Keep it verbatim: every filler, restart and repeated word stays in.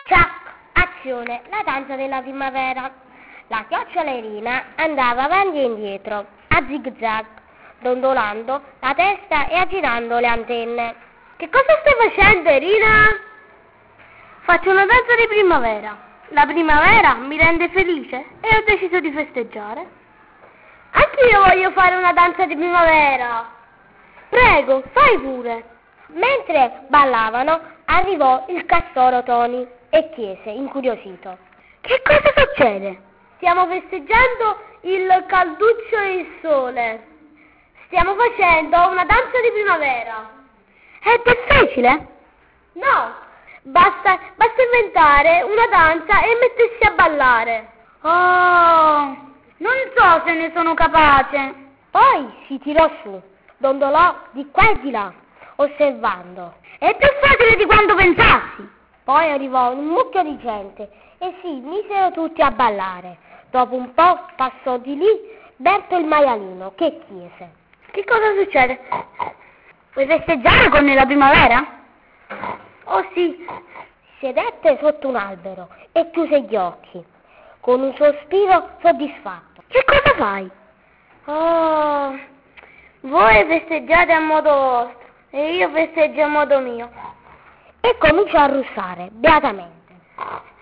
Ciac, azione, la danza della primavera. La chiocciolerina andava avanti e indietro, a zig-zag, dondolando la testa e agitando le antenne. Che cosa stai facendo, Irina? Faccio una danza di primavera. La primavera mi rende felice e ho deciso di festeggiare. Anche io voglio fare una danza di primavera. Prego, fai pure. Mentre ballavano, arrivò il castoro Tony e chiese, incuriosito: Che cosa succede? Stiamo festeggiando il calduccio e il sole. Stiamo facendo una danza di primavera. È difficile? No, basta, basta inventare una danza e mettersi a ballare. Oh, non so se ne sono capace. Poi si tirò su, dondolò di qua e di là, osservando. È più facile di quanto pensassi. Poi arrivò un mucchio di gente e si misero tutti a ballare. Dopo un po' passò di lì Berto il maialino, che chiese: Che cosa succede? Vuoi festeggiare con la primavera? Oh sì, sedette sotto un albero e chiuse gli occhi, con un sospiro soddisfatto. Che cosa fai? Oh, voi festeggiate a modo vostro e io festeggio a modo mio. E cominciò a russare beatamente.